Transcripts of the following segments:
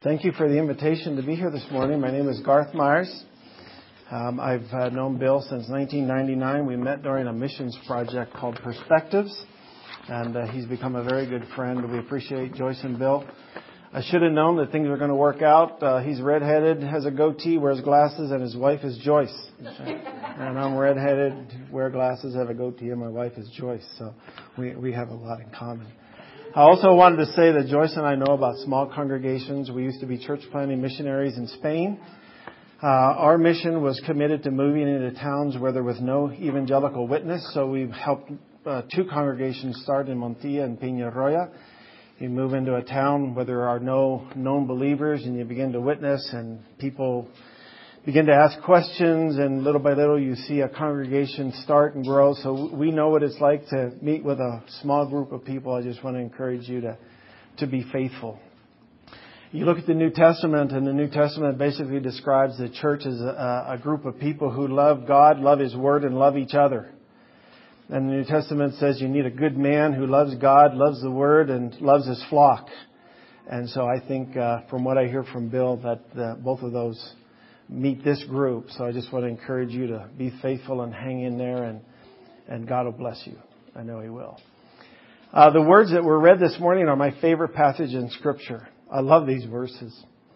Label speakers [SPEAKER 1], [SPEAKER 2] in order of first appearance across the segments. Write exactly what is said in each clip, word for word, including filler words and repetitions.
[SPEAKER 1] Thank you for the invitation to be here this morning. My name is Garth Myers. Um, I've uh, known Bill since nineteen ninety-nine. We met during a missions project called Perspectives, and uh, he's become a very good friend. We appreciate Joyce and Bill. I should have known that things were going to work out. Uh, he's redheaded, has a goatee, wears glasses, and his wife is Joyce. And I'm redheaded, wear glasses, have a goatee, and my wife is Joyce. So we we have a lot in common. I also wanted to say that Joyce and I know about small congregations. We used to be church planting missionaries in Spain. Uh, our mission was committed to moving into towns where there was no evangelical witness. So we've helped uh, two congregations start in Montilla and Peñarroya. You move into a town where there are no known believers and you begin to witness, and people begin to ask questions, and little by little you see a congregation start and grow. So we know what it's like to meet with a small group of people. I just want to encourage you to, to be faithful. You look at the New Testament, and the New Testament basically describes the church as a, a group of people who love God, love His Word, and love each other. And the New Testament says you need a good man who loves God, loves the Word, and loves his flock. And so I think uh, from what I hear from Bill that uh, both of those meet this group. So I just want to encourage you to be faithful and hang in there, and, and God will bless you. I know He will. Uh, the words that were read this morning are my favorite passage in Scripture. I love these verses.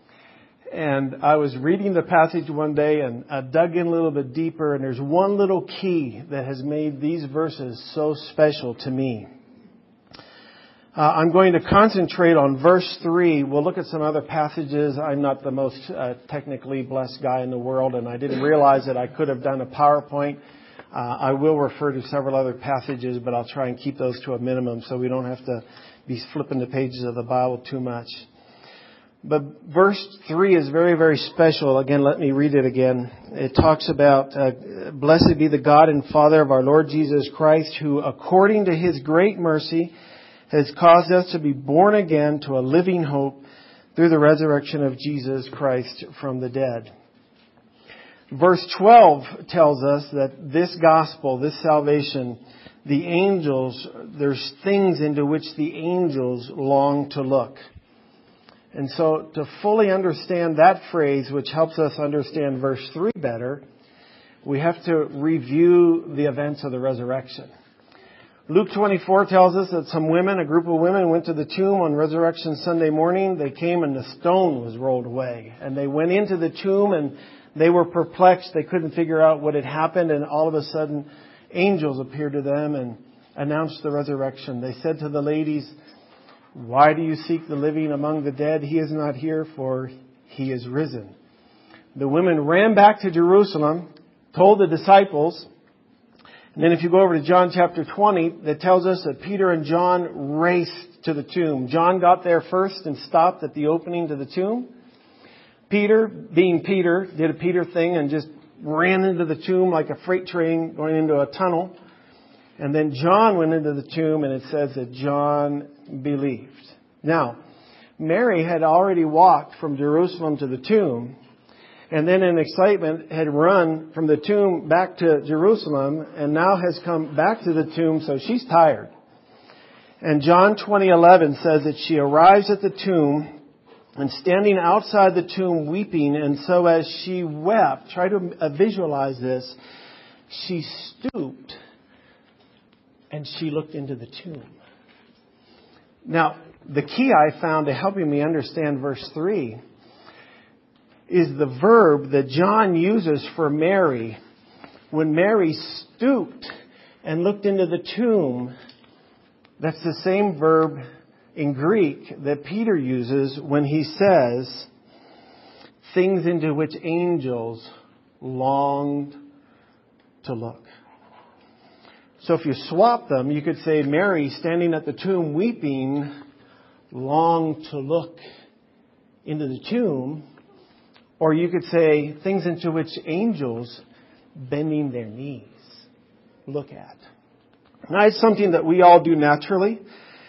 [SPEAKER 1] And I was reading the passage one day and I dug in a little bit deeper, and there's one little key that has made these verses so special to me. Uh, I'm going to concentrate on verse three. We'll look at some other passages. I'm not the most uh, technically blessed guy in the world, and I didn't realize that I could have done a PowerPoint. Uh, I will refer to several other passages, but I'll try and keep those to a minimum so we don't have to be flipping the pages of the Bible too much. But verse three is very, very special. Again, let me read it again. It talks about, uh, blessed be the God and Father of our Lord Jesus Christ, who according to His great mercy has caused us to be born again to a living hope through the resurrection of Jesus Christ from the dead. Verse twelve tells us that this gospel, this salvation, the angels, there's things into which the angels long to look. And so to fully understand that phrase, which helps us understand verse three better, we have to review the events of the resurrection. Luke twenty-four tells us that some women, a group of women, went to the tomb on Resurrection Sunday morning. They came and the stone was rolled away. And they went into the tomb and they were perplexed. They couldn't figure out what had happened. And all of a sudden, angels appeared to them and announced the resurrection. They said to the ladies, "Why do you seek the living among the dead? He is not here, for He is risen." The women ran back to Jerusalem, told the disciples. And then if you go over to John chapter twenty, that tells us that Peter and John raced to the tomb. John got there first and stopped at the opening to the tomb. Peter, being Peter, did a Peter thing and just ran into the tomb like a freight train going into a tunnel. And then John went into the tomb, and it says that John believed. Now, Mary had already walked from Jerusalem to the tomb, and then in excitement had run from the tomb back to Jerusalem, and now has come back to the tomb, so she's tired. And John twenty eleven says that she arrives at the tomb, and standing outside the tomb weeping, and so as she wept, try to visualize this, she stooped and she looked into the tomb. Now, the key I found to helping me understand verse three is the verb that John uses for Mary. When Mary stooped and looked into the tomb, that's the same verb in Greek that Peter uses when he says, things into which angels longed to look. So if you swap them, you could say Mary, standing at the tomb weeping, longed to look into the tomb. Or you could say things into which angels, bending their knees, look at. Now, it's something that we all do naturally.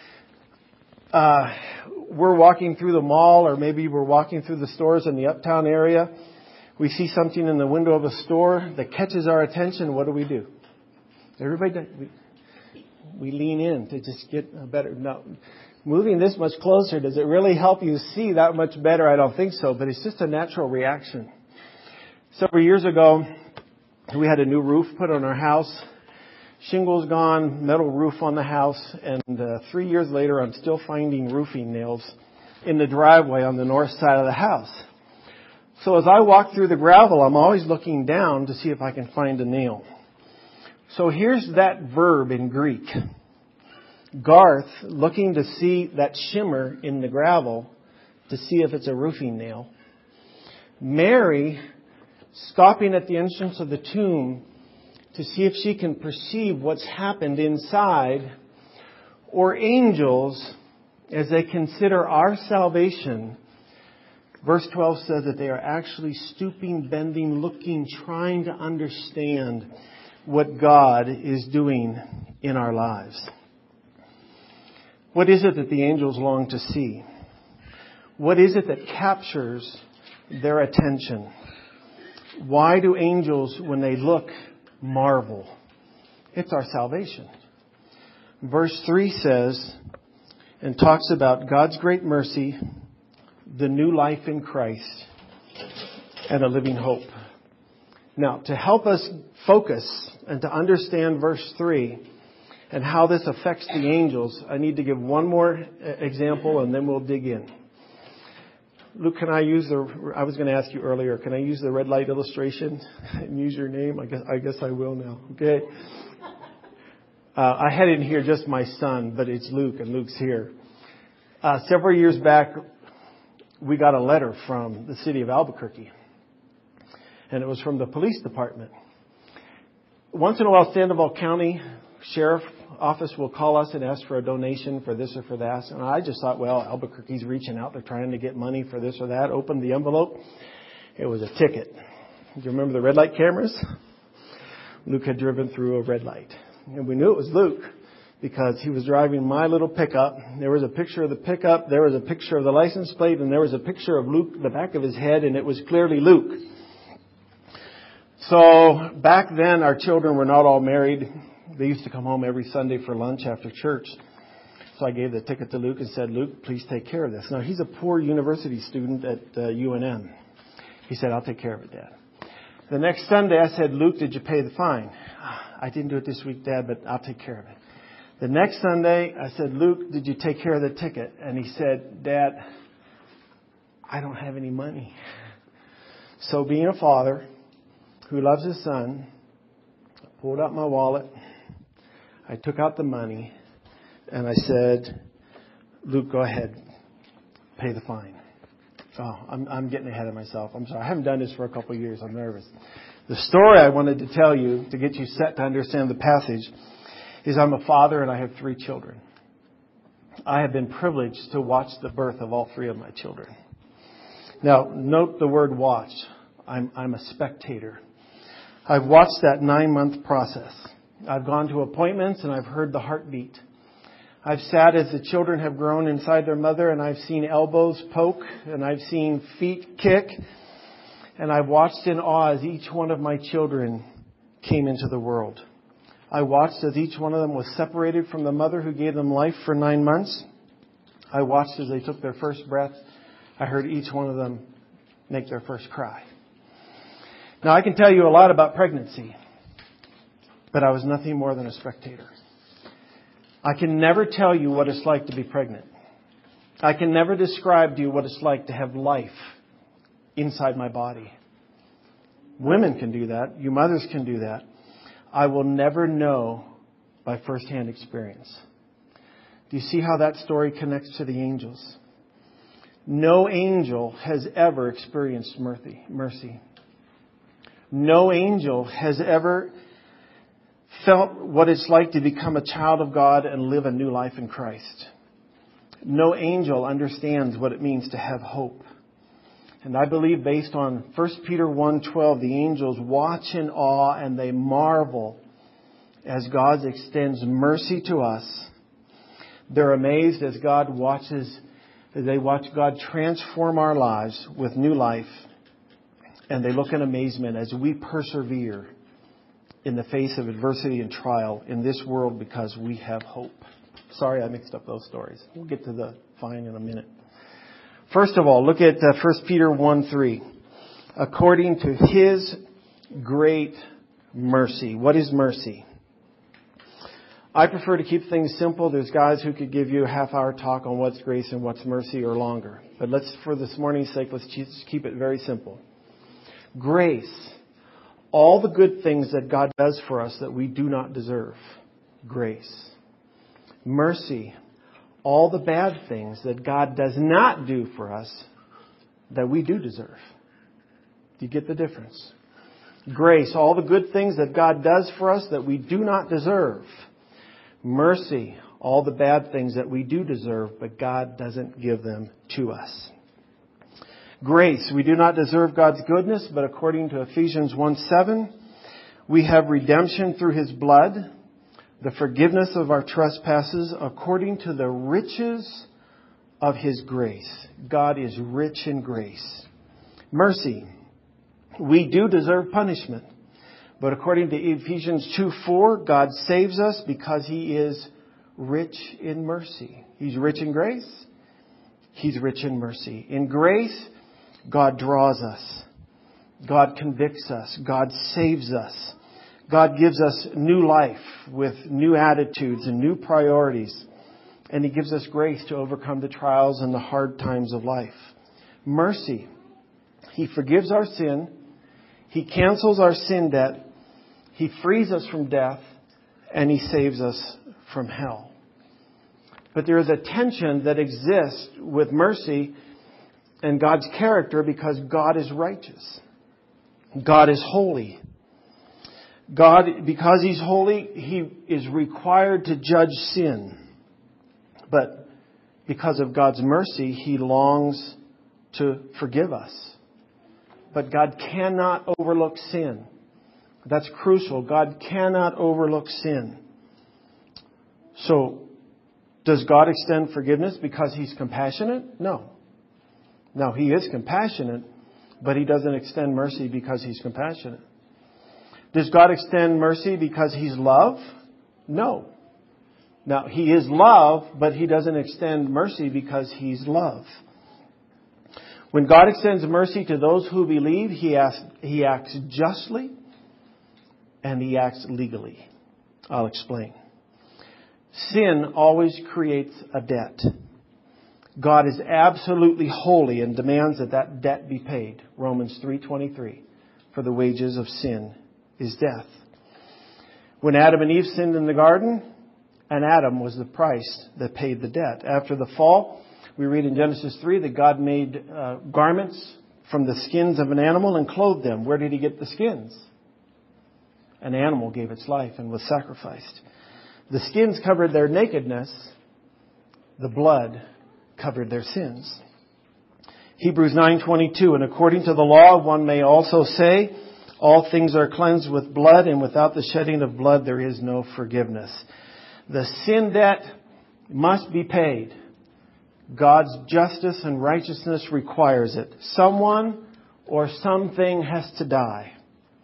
[SPEAKER 1] Uh, we're walking through the mall, or maybe we're walking through the stores in the uptown area. We see something in the window of a store that catches our attention. What do we do? Everybody, we, we lean in to just get a better. No, moving this much closer, does it really help you see that much better? I don't think so, but it's just a natural reaction. Several years ago, we had a new roof put on our house. Shingles gone, metal roof on the house, and uh, three years later, I'm still finding roofing nails in the driveway on the north side of the house. So as I walk through the gravel, I'm always looking down to see if I can find a nail. So here's that verb in Greek. Garth looking to see that shimmer in the gravel to see if it's a roofing nail. Mary stopping at the entrance of the tomb to see if she can perceive what's happened inside. Or angels, as they consider our salvation, verse twelve says that they are actually stooping, bending, looking, trying to understand what God is doing in our lives. What is it that the angels long to see? What is it that captures their attention? Why do angels, when they look, marvel? It's our salvation. Verse three says, and talks about God's great mercy, the new life in Christ, and a living hope. Now, to help us focus and to understand verse three and how this affects the angels, I need to give one more example and then we'll dig in. Luke, can I use the, I was going to ask you earlier, can I use the red light illustration and use your name? I guess I, guess I will now. Okay. Uh, I had in here just my son, but it's Luke, and Luke's here. Uh, several years back, we got a letter from the city of Albuquerque, and it was from the police department. Once in a while, Sandoval County Sheriff Office will call us and ask for a donation for this or for that. And I just thought, well, Albuquerque's reaching out. They're trying to get money for this or that. Opened the envelope. It was a ticket. Do you remember the red light cameras? Luke had driven through a red light. And we knew it was Luke because he was driving my little pickup. There was a picture of the pickup. There was a picture of the license plate. And there was a picture of Luke, the back of his head. And it was clearly Luke. So back then, our children were not all married. They used to come home every Sunday for lunch after church. So I gave the ticket to Luke and said, Luke, please take care of this. Now, he's a poor university student at uh, U N M. He said, I'll take care of it, Dad. The next Sunday, I said, Luke, did you pay the fine? I didn't do it this week, Dad, but I'll take care of it. The next Sunday, I said, Luke, did you take care of the ticket? And he said, Dad, I don't have any money. So being a father who loves his son, I pulled out my wallet. I took out the money and I said, Luke, go ahead, pay the fine. Oh, I'm, I'm getting ahead of myself. I'm sorry. I haven't done this for a couple of years. I'm nervous. The story I wanted to tell you to get you set to understand the passage is I'm a father and I have three children. I have been privileged to watch the birth of all three of my children. Now, note the word watch. I'm, I'm a spectator. I've watched that nine-month process. I've gone to appointments and I've heard the heartbeat. I've sat as the children have grown inside their mother and I've seen elbows poke and I've seen feet kick. And I've watched in awe as each one of my children came into the world. I watched as each one of them was separated from the mother who gave them life for nine months. I watched as they took their first breath. I heard each one of them make their first cry. Now, I can tell you a lot about pregnancy, but I was nothing more than a spectator. I can never tell you what it's like to be pregnant. I can never describe to you what it's like to have life inside my body. Women can do that. You mothers can do that. I will never know by firsthand experience. Do you see how that story connects to the angels? No angel has ever experienced mercy. No angel has ever felt what it's like to become a child of God and live a new life in Christ. No angel understands what it means to have hope. And I believe based on First Peter one twelve, the angels watch in awe and they marvel as God extends mercy to us. They're amazed as God watches, as they watch God transform our lives with new life. And they look in amazement as we persevere in the face of adversity and trial in this world because we have hope. Sorry, I mixed up those stories. We'll get to the fine in a minute. First of all, look at uh, First Peter one three. According to His great mercy. What is mercy? I prefer to keep things simple. There's guys who could give you a half-hour talk on what's grace and what's mercy or longer. But let's, for this morning's sake, let's just keep it very simple. Grace. All the good things that God does for us that we do not deserve. Grace. Mercy. All the bad things that God does not do for us that we do deserve. Do you get the difference? Grace. All the good things that God does for us that we do not deserve. Mercy, all the bad things that we do deserve, but God doesn't give them to us. Grace, we do not deserve God's goodness, but according to Ephesians one seven, we have redemption through His blood, the forgiveness of our trespasses, according to the riches of His grace. God is rich in grace. Mercy, we do deserve punishment. But according to Ephesians two four, God saves us because He is rich in mercy. He's rich in grace. He's rich in mercy. In grace, God draws us. God convicts us. God saves us. God gives us new life with new attitudes and new priorities. And He gives us grace to overcome the trials and the hard times of life. Mercy. He forgives our sin. He cancels our sin debt. He frees us from death, and He saves us from hell. But there is a tension that exists with mercy and God's character because God is righteous. God is holy. God, because He's holy, He is required to judge sin. But because of God's mercy, He longs to forgive us. But God cannot overlook sin. That's crucial. God cannot overlook sin. So, does God extend forgiveness because He's compassionate? No. No, He is compassionate, but He doesn't extend mercy because He's compassionate. Does God extend mercy because He's love? No. Now, He is love, but He doesn't extend mercy because He's love. When God extends mercy to those who believe, He acts, he acts justly. And He acts legally. I'll explain. Sin always creates a debt. God is absolutely holy and demands that that debt be paid. Romans three twenty-three. For the wages of sin is death. When Adam and Eve sinned in the garden, and Adam was the price that paid the debt. After the fall, we read in Genesis three that God made uh, garments from the skins of an animal and clothed them. Where did He get the skins? An animal gave its life and was sacrificed. The skins covered their nakedness. The blood covered their sins. Hebrews nine twenty-two, and according to the law, one may also say, all things are cleansed with blood, and without the shedding of blood, there is no forgiveness. The sin debt must be paid. God's justice and righteousness requires it. Someone or something has to die.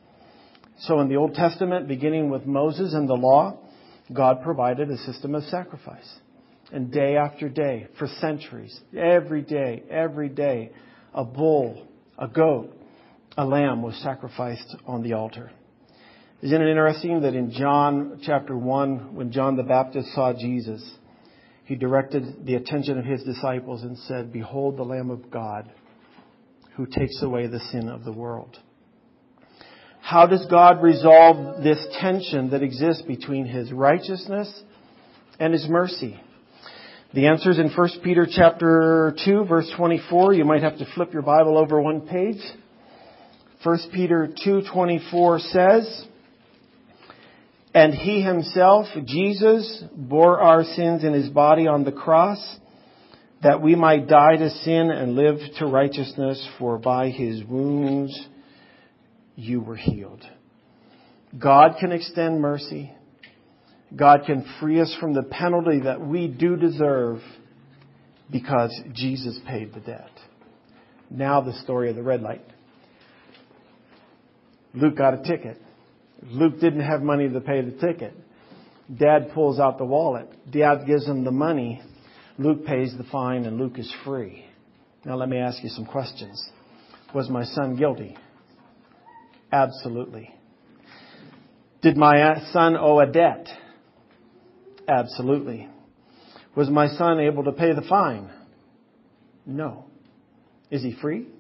[SPEAKER 1] So in the Old Testament, beginning with Moses and the law, God provided a system of sacrifice. And day after day, for centuries, every day, every day, a bull, a goat, a lamb was sacrificed on the altar. Isn't it interesting that in John chapter one, when John the Baptist saw Jesus, he directed the attention of his disciples and said, behold the Lamb of God who takes away the sin of the world. How does God resolve this tension that exists between His righteousness and His mercy? The answer is in First Peter chapter two, verse twenty-four. You might have to flip your Bible over one page. First Peter two twenty-four says, and He Himself, Jesus, bore our sins in His body on the cross, that we might die to sin and live to righteousness, for by His wounds you were healed. God can extend mercy. God can free us from the penalty that we do deserve because Jesus paid the debt. Now the story of the red light. Luke got a ticket. Luke didn't have money to pay the ticket. Dad pulls out the wallet. Dad gives him the money. Luke pays the fine and Luke is free. Now let me ask you some questions. Was my son guilty? Absolutely. Did my son owe a debt? Absolutely. Was my son able to pay the fine? No. Is he free?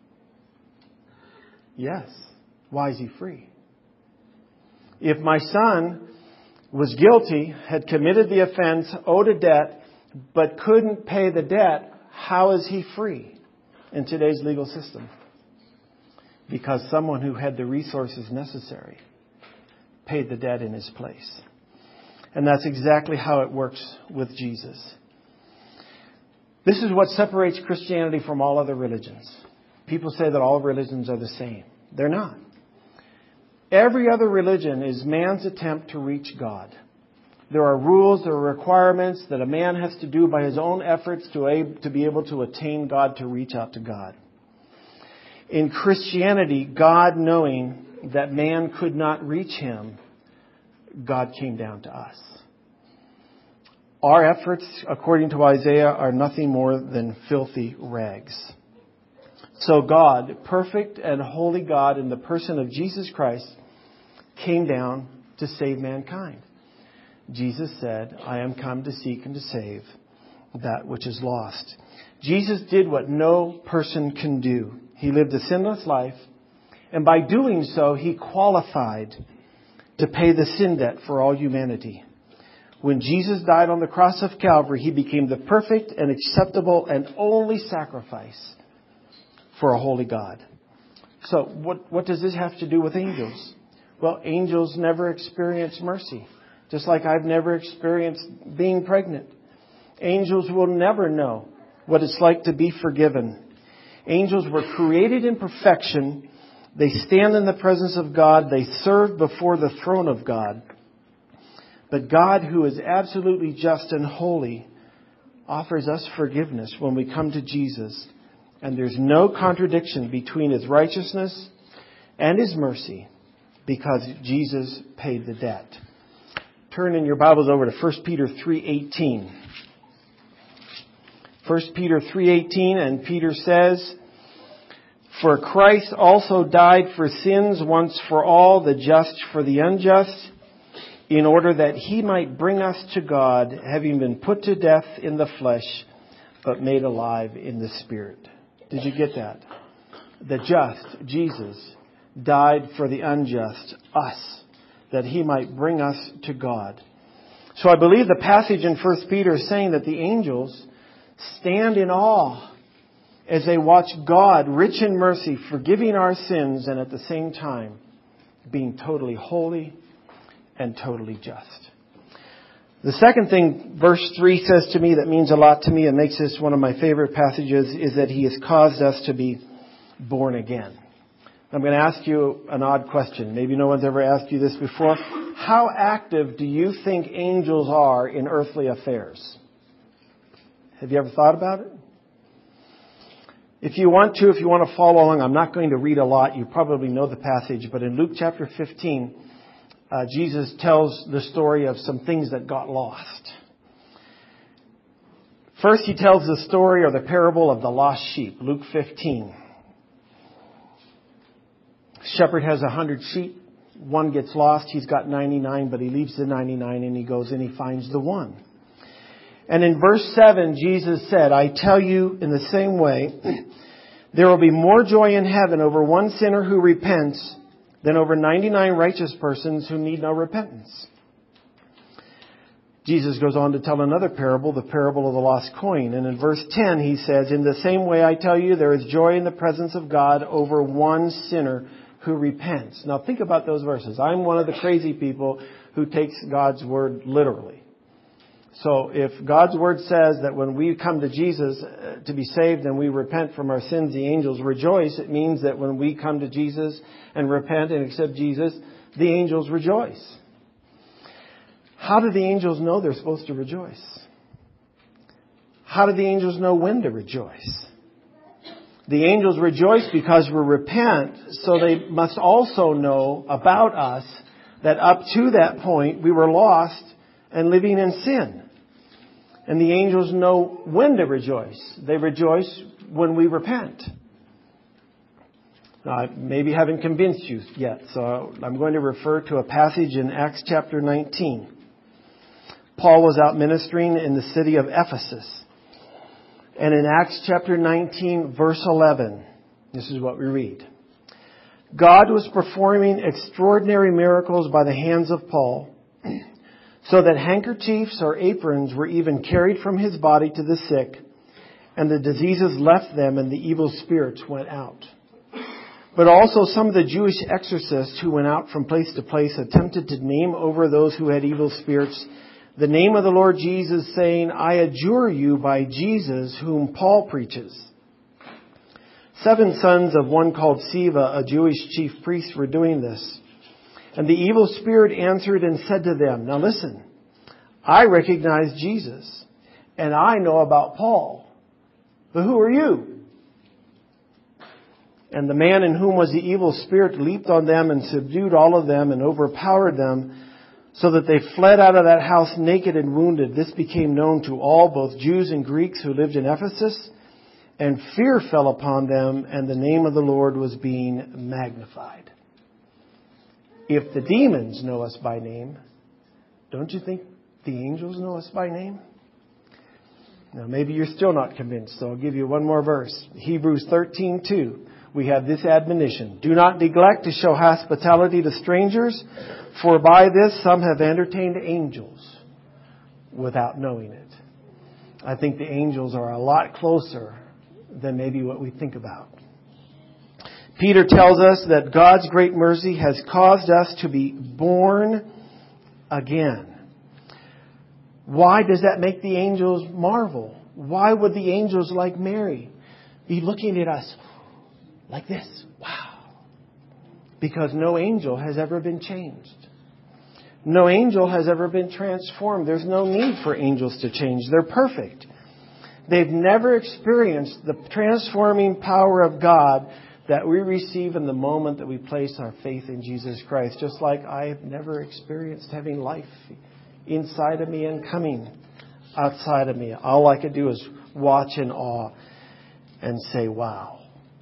[SPEAKER 1] Yes. Why is he free? If my son was guilty, had committed the offense, owed a debt, but couldn't pay the debt, how is he free in today's legal system? Because someone who had the resources necessary paid the debt in his place. And that's exactly how it works with Jesus. This is what separates Christianity from all other religions. People say that all religions are the same. They're not. Every other religion is man's attempt to reach God. There are rules, there are requirements that a man has to do by his own efforts to, ab- to be able to attain God, to reach out to God. In Christianity, God, knowing that man could not reach Him, God came down to us. Our efforts, according to Isaiah, are nothing more than filthy rags. So God, perfect and holy God in the person of Jesus Christ, came down to save mankind. Jesus said, I am come to seek and to save that which is lost. Jesus did what no person can do. He lived a sinless life, and by doing so, He qualified to pay the sin debt for all humanity. When Jesus died on the cross of Calvary, He became the perfect and acceptable and only sacrifice for a holy God. So what, what does this have to do with angels? Well, angels never experience mercy. Just like I've never experienced being pregnant. Angels will never know what it's like to be forgiven. Angels were created in perfection. They stand in the presence of God. They serve before the throne of God. But God, who is absolutely just and holy, offers us forgiveness when we come to Jesus. And there's no contradiction between His righteousness and His mercy because Jesus paid the debt. Turn in your Bibles over to First Peter three eighteen. First Peter three eighteen, and Peter says, For Christ also died for sins once for all, the just for the unjust, in order that He might bring us to God, having been put to death in the flesh, but made alive in the Spirit. Did you get that? The just, Jesus, died for the unjust, us, that He might bring us to God. So I believe the passage in First Peter is saying that the angels stand in awe as they watch God, rich in mercy, forgiving our sins, and at the same time being totally holy and totally just. The second thing verse three says to me that means a lot to me and makes this one of my favorite passages is that He has caused us to be born again. I'm going to ask you an odd question. Maybe no one's ever asked you this before. How active do you think angels are in earthly affairs? Have you ever thought about it? If you want to, if you want to follow along, I'm not going to read a lot. You probably know the passage. But in Luke chapter fifteen, uh, Jesus tells the story of some things that got lost. First, He tells the story or the parable of the lost sheep. Luke fifteen. Shepherd has a hundred sheep. One gets lost. He's got ninety-nine, but he leaves the ninety-nine and he goes and he finds the one. And in verse seven, Jesus said, I tell you in the same way, there will be more joy in heaven over one sinner who repents than over ninety-nine righteous persons who need no repentance. Jesus goes on to tell another parable, the parable of the lost coin. And in verse ten, He says, in the same way I tell you, there is joy in the presence of God over one sinner who repents. Now think about those verses. I'm one of the crazy people who takes God's word literally. So if God's word says that when we come to Jesus to be saved and we repent from our sins, the angels rejoice, it means that when we come to Jesus and repent and accept Jesus, the angels rejoice. How do the angels know they're supposed to rejoice? How do the angels know when to rejoice? The angels rejoice because we repent, so they must also know about us that up to that point we were lost and living in sin. And the angels know when to rejoice. They rejoice when we repent. Now, I maybe haven't convinced you yet, so I'm going to refer to a passage in Acts chapter nineteen. Paul was out ministering in the city of Ephesus. And in Acts chapter nineteen, verse eleven, this is what we read. God was performing extraordinary miracles by the hands of Paul, so that handkerchiefs or aprons were even carried from his body to the sick, and the diseases left them and the evil spirits went out. But also some of the Jewish exorcists who went out from place to place attempted to name over those who had evil spirits the name of the Lord Jesus, saying, I adjure you by Jesus whom Paul preaches. Seven sons of one called Sceva, a Jewish chief priest, were doing this. And the evil spirit answered and said to them, now listen, I recognize Jesus, and I know about Paul. But who are you? And the man in whom was the evil spirit leaped on them and subdued all of them and overpowered them, so that they fled out of that house naked and wounded. This became known to all, both Jews and Greeks who lived in Ephesus, and fear fell upon them, and the name of the Lord was being magnified. If the demons know us by name, don't you think the angels know us by name? Now maybe you're still not convinced, so I'll give you one more verse. Hebrews thirteen two. We have this admonition. Do not neglect to show hospitality to strangers, for by this some have entertained angels without knowing it. I think the angels are a lot closer than maybe what we think about. Peter tells us that God's great mercy has caused us to be born again. Why does that make the angels marvel? Why would the angels like Mary be looking at us like this? Wow. Because no angel has ever been changed. No angel has ever been transformed. There's no need for angels to change. They're perfect. They've never experienced the transforming power of God that we receive in the moment that we place our faith in Jesus Christ. Just like I have never experienced having life inside of me and coming outside of me. All I could do is watch in awe and say, wow.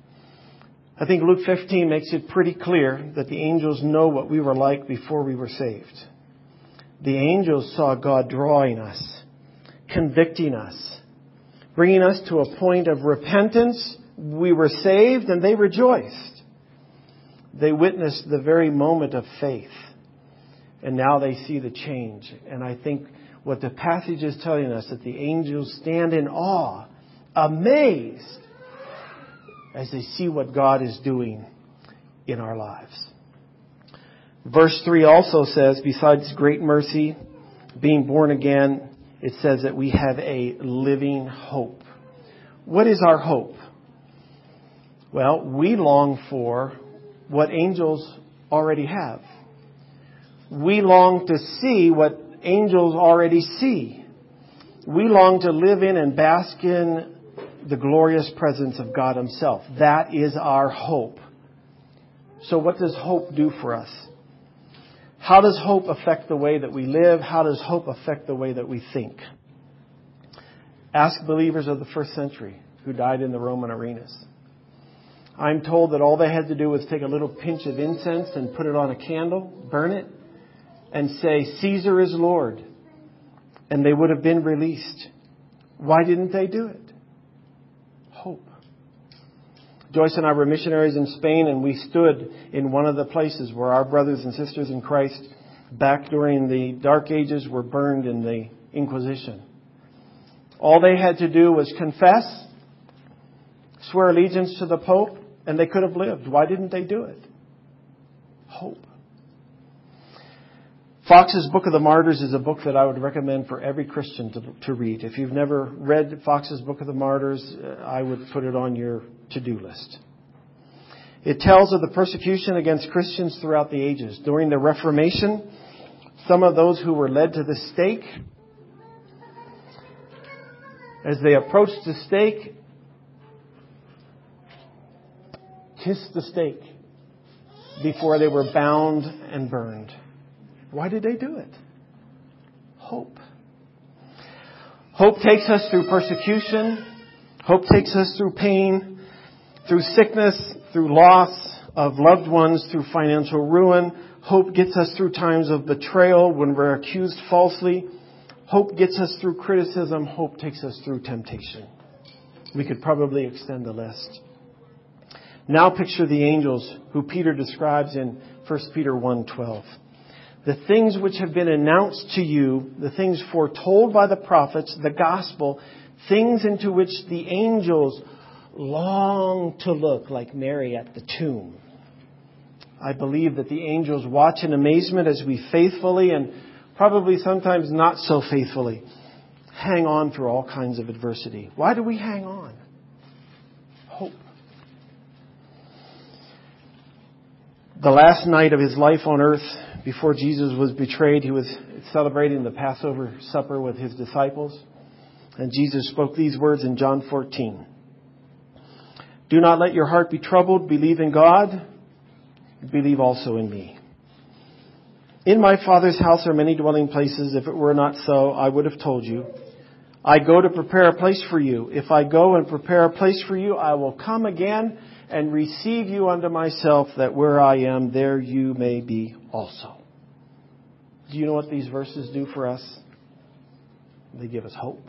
[SPEAKER 1] I think Luke fifteen makes it pretty clear that the angels know what we were like before we were saved. The angels saw God drawing us, convicting us, bringing us to a point of repentance. We were saved and they rejoiced. They witnessed the very moment of faith. And now they see the change. And I think what the passage is telling us, that the angels stand in awe, amazed, as they see what God is doing in our lives. Verse three also says, besides great mercy, being born again, it says that we have a living hope. What is our hope? Well, we long for what angels already have. We long to see what angels already see. We long to live in and bask in the glorious presence of God Himself. That is our hope. So what does hope do for us? How does hope affect the way that we live? How does hope affect the way that we think? Ask believers of the first century who died in the Roman arenas. I'm told that all they had to do was take a little pinch of incense and put it on a candle, burn it, and say, Caesar is Lord. And they would have been released. Why didn't they do it? Hope. Joyce and I were missionaries in Spain, and we stood in one of the places where our brothers and sisters in Christ back during the Dark Ages were burned in the Inquisition. All they had to do was confess, swear allegiance to the Pope, and they could have lived. Why didn't they do it? Hope. Fox's Book of the Martyrs is a book that I would recommend for every Christian to, to read. If you've never read Fox's Book of the Martyrs, I would put it on your to-do list. It tells of the persecution against Christians throughout the ages. During the Reformation, some of those who were led to the stake, as they approached the stake, kissed the stake before they were bound and burned. Why did they do it? hope. Hope takes us through persecution. Hope takes us through pain, through sickness, through loss of loved ones, through financial ruin. Hope gets us through times of betrayal when we're accused falsely. Hope gets us through criticism. Hope takes us through temptation. We could probably extend the list. Now picture the angels who Peter describes in First Peter one twelve. The things which have been announced to you, the things foretold by the prophets, the gospel, things into which the angels long to look, like Mary at the tomb. I believe that the angels watch in amazement as we faithfully and probably sometimes not so faithfully hang on through all kinds of adversity. Why do we hang on? Hope. The last night of his life on earth, before Jesus was betrayed, he was celebrating the Passover supper with his disciples. And Jesus spoke these words in John fourteen. Do not let your heart be troubled. Believe in God. Believe also in me. In my Father's house are many dwelling places. If it were not so, I would have told you. I go to prepare a place for you. If I go and prepare a place for you, I will come again and receive you unto myself, that where I am, there you may be also. Do you know what these verses do for us? They give us hope.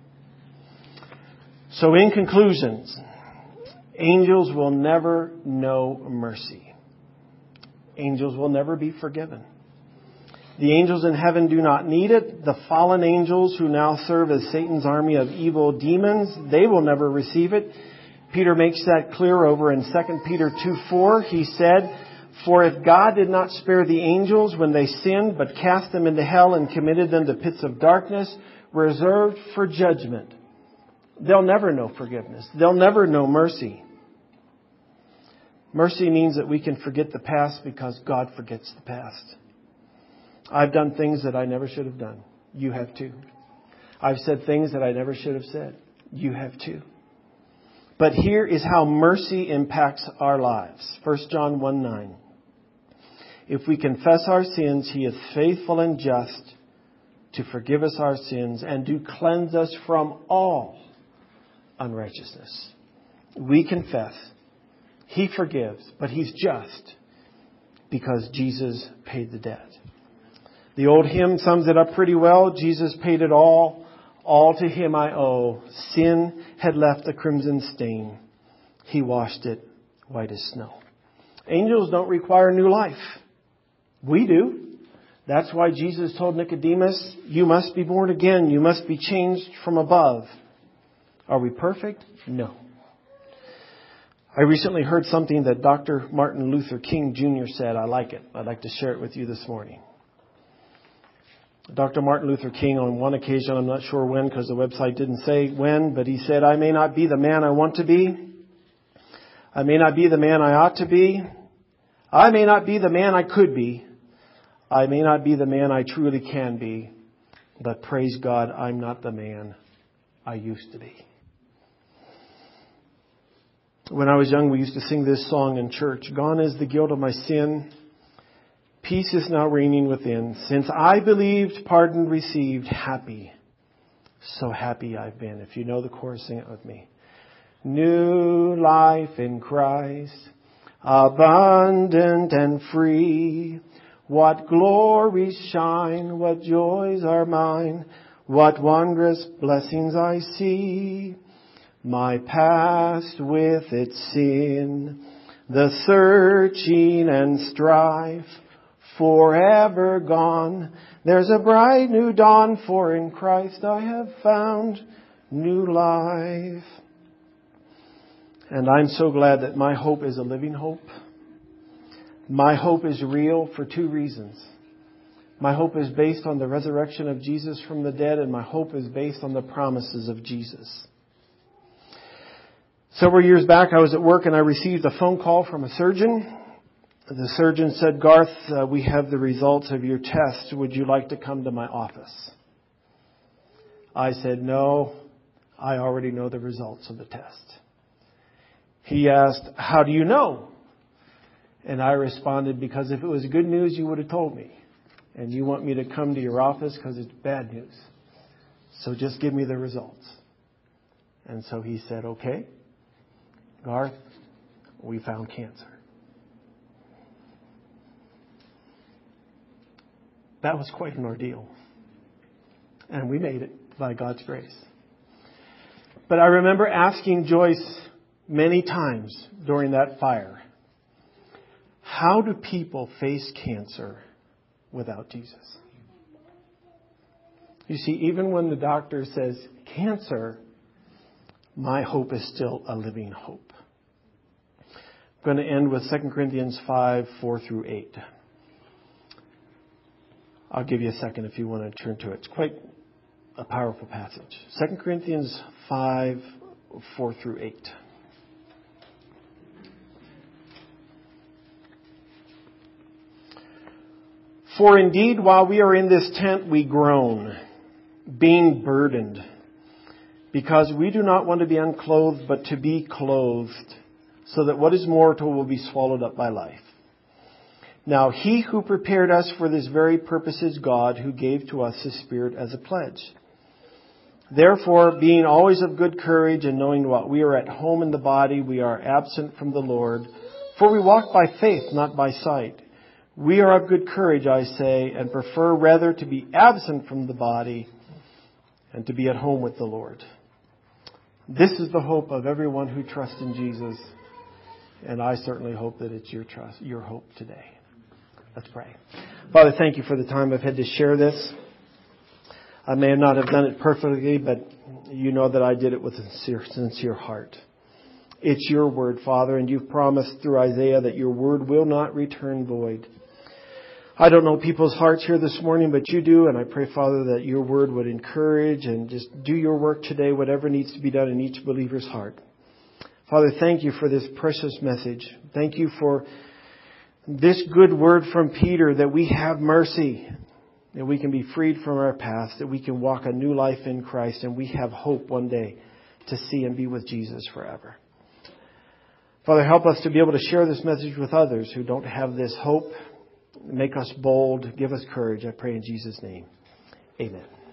[SPEAKER 1] So in conclusions, angels will never know mercy. Angels will never be forgiven. The angels in heaven do not need it. The fallen angels who now serve as Satan's army of evil demons, they will never receive it. Peter makes that clear over in Second Peter two four. He said, for if God did not spare the angels when they sinned, but cast them into hell and committed them to pits of darkness, reserved for judgment, they'll never know forgiveness. They'll never know mercy. Mercy means that we can forget the past because God forgets the past. I've done things that I never should have done. You have too. I've said things that I never should have said. You have too. But here is how mercy impacts our lives. First John one nine. If we confess our sins, He is faithful and just to forgive us our sins and to cleanse us from all unrighteousness. We confess. He forgives, but He's just because Jesus paid the debt. The old hymn sums it up pretty well. Jesus paid it all. All to Him I owe. Sin had left a crimson stain. He washed it white as snow. Angels don't require new life. We do. That's why Jesus told Nicodemus, you must be born again. You must be changed from above. Are we perfect? No. I recently heard something that Doctor Martin Luther King Junior said. I like it. I'd like to share it with you this morning. Doctor Martin Luther King, on one occasion, I'm not sure when because the website didn't say when, but he said, I may not be the man I want to be. I may not be the man I ought to be. I may not be the man I could be. I may not be the man I truly can be. But praise God, I'm not the man I used to be. When I was young, we used to sing this song in church. Gone is the guilt of my sin. Peace is now reigning within. Since I believed, pardon received, happy. So happy I've been. If you know the chorus, sing it with me. New life in Christ, abundant and free. What glories shine, what joys are mine, what wondrous blessings I see. My past with its sin, the searching and strife, forever gone. There's a bright new dawn, for in Christ I have found new life. And I'm so glad that my hope is a living hope. My hope is real for two reasons. My hope is based on the resurrection of Jesus from the dead, and my hope is based on the promises of Jesus. Several years back, I was at work and I received a phone call from a surgeon. The surgeon said, Garth, uh, we have the results of your test. Would you like to come to my office? I said, no, I already know the results of the test. He asked, how do you know? And I responded, because if it was good news, you would have told me. and you want me to come to your office because it's bad news. So just give me the results. And so he said, okay, Garth, we found cancer. That was quite an ordeal. And we made it by God's grace. But I remember asking Joyce many times during that fire, how do people face cancer without Jesus? You see, even when the doctor says cancer, my hope is still a living hope. I'm going to end with Second Corinthians five, four through eight. I'll give you a second if you want to turn to it. It's quite a powerful passage. Second Corinthians five, four through eight. For indeed, while we are in this tent, we groan, being burdened, because we do not want to be unclothed, but to be clothed, so that what is mortal will be swallowed up by life. Now, he who prepared us for this very purpose is God, who gave to us His Spirit as a pledge. Therefore, being always of good courage and knowing what we are at home in the body, we are absent from the Lord. For we walk by faith, not by sight. We are of good courage, I say, and prefer rather to be absent from the body and to be at home with the Lord. This is the hope of everyone who trusts in Jesus. And I certainly hope that it's your trust, your hope today. Let's pray. Father, thank you for the time I've had to share this. I may not have done it perfectly, but you know that I did it with a sincere, sincere heart. It's your word, Father, and you've promised through Isaiah that your word will not return void. I don't know people's hearts here this morning, but you do, and I pray, Father, that your word would encourage and just do your work today, whatever needs to be done in each believer's heart. Father, thank you for this precious message. Thank you for this good word from Peter that we have mercy, that we can be freed from our past, that we can walk a new life in Christ, and we have hope one day to see and be with Jesus forever. Father, help us to be able to share this message with others who don't have this hope. Make us bold. Give us courage. I pray in Jesus' name. Amen.